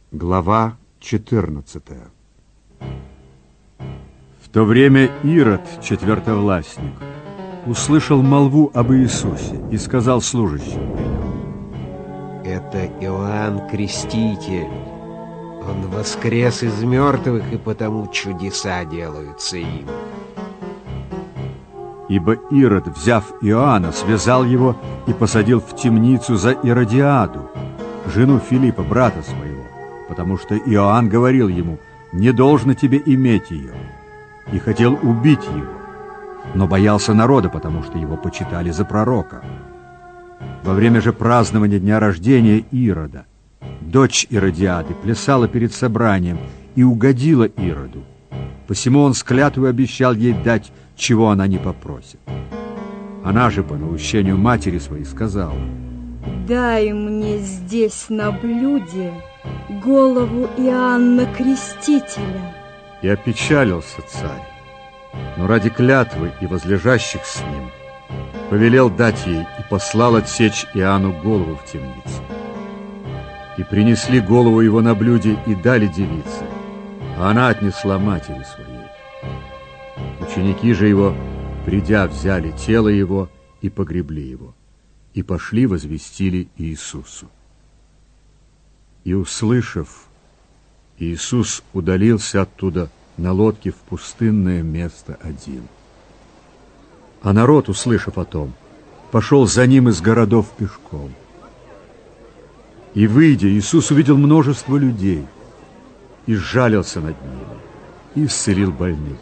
Глава 14. В то время Ирод, четвертовластник, услышал молву об Иисусе и сказал служащим: «Это Иоанн Креститель. Он воскрес из мертвых, и потому чудеса делаются им». Ибо Ирод, взяв Иоанна, связал его и посадил в темницу за Иродиаду, жену Филиппа, брата своего, потому что Иоанн говорил ему: «Не должно тебе иметь ее», и хотел убить его, но боялся народа, потому что его почитали за пророка. Во время же празднования дня рождения Ирода дочь Иродиады плясала перед собранием и угодила Ироду. Посему он с клятвой обещал ей дать, чего она не попросит. Она же по наущению матери своей сказала: «Дай мне здесь на блюде голову Иоанна Крестителя». И опечалился царь, но ради клятвы и возлежащих с ним повелел дать ей и послал отсечь Иоанну голову в темнице. И принесли голову его на блюде и дали девице, а она отнесла матери своей. Ученики же его, придя, взяли тело его и погребли его, и пошли возвестили Иисусу. И, услышав, Иисус удалился оттуда на лодке в пустынное место один. А народ, услышав о том, пошел за ним из городов пешком. И, выйдя, Иисус увидел множество людей и сжалился над ними, и исцелил больных.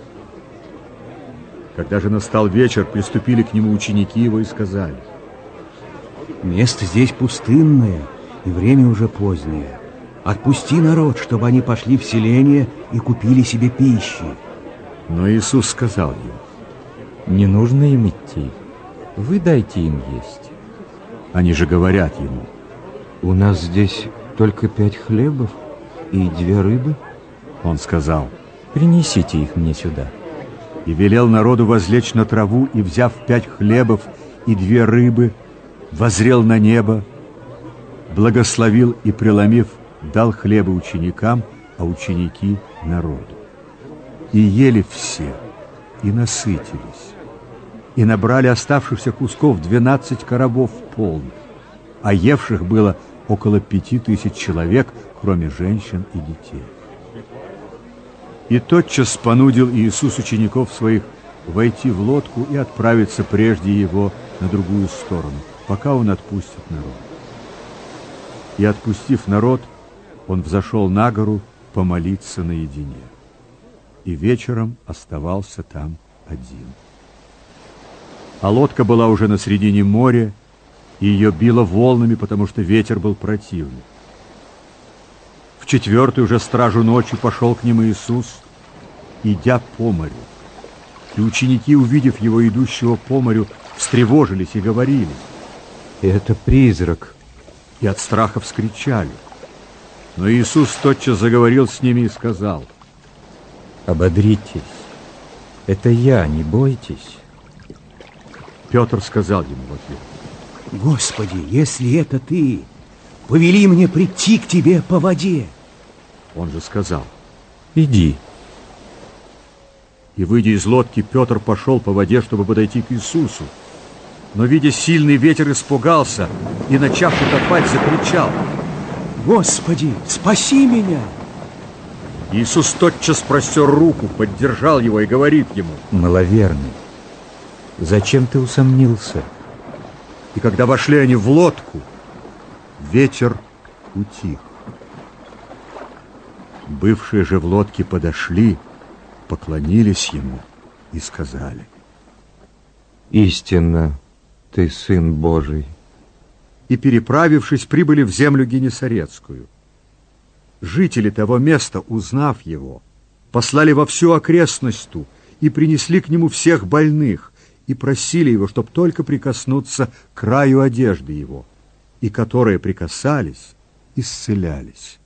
Когда же настал вечер, приступили к нему ученики его и сказали: «Место здесь пустынное, и время уже позднее. Отпусти народ, чтобы они пошли в селение и купили себе пищи». Но Иисус сказал им: «Не нужно им идти, вы дайте им есть». Они же говорят ему: «У нас здесь только 5 хлебов и 2 рыбы». Он сказал: «Принесите их мне сюда». И велел народу возлечь на траву, и, взяв 5 хлебов и 2 рыбы, воззрел на небо, благословил и, преломив, дал хлеба ученикам, а ученики народу. И ели все, и насытились, и набрали оставшихся кусков 12 коробов полных, а евших было около 5000 человек, кроме женщин и детей. И тотчас понудил Иисус учеников своих войти в лодку и отправиться прежде его на другую сторону, пока он отпустит народ. И, отпустив народ, он взошел на гору помолиться наедине. И вечером оставался там один. А лодка была уже на середине моря, и ее било волнами, потому что ветер был противный. В 4-ю же стражу ночи пошел к ним Иисус, идя по морю. И ученики, увидев его, идущего по морю, встревожились и говорили: «Это призрак». И от страха вскричали. Но Иисус тотчас заговорил с ними и сказал: «Ободритесь, это я, не бойтесь». Петр сказал ему в ответ: «Господи, если это ты, повели мне прийти к тебе по воде». Он же сказал: «Иди». И, выйдя из лодки, Петр пошел по воде, чтобы подойти к Иисусу. Но, видя сильный ветер, испугался и, начав утопать, закричал: «Господи, спаси меня!» Иисус тотчас простер руку, поддержал его и говорит ему: «Маловерный, зачем ты усомнился?» И когда вошли они в лодку, ветер утих. Бывшие же в лодке подошли, поклонились ему и сказали: «Истинно, ты Сын Божий». И, переправившись, прибыли в землю Генесарецкую. Жители того места, узнав его, послали во всю окрестность ту и принесли к нему всех больных и просили его, чтоб только прикоснуться к краю одежды его, и которые прикасались, исцелялись.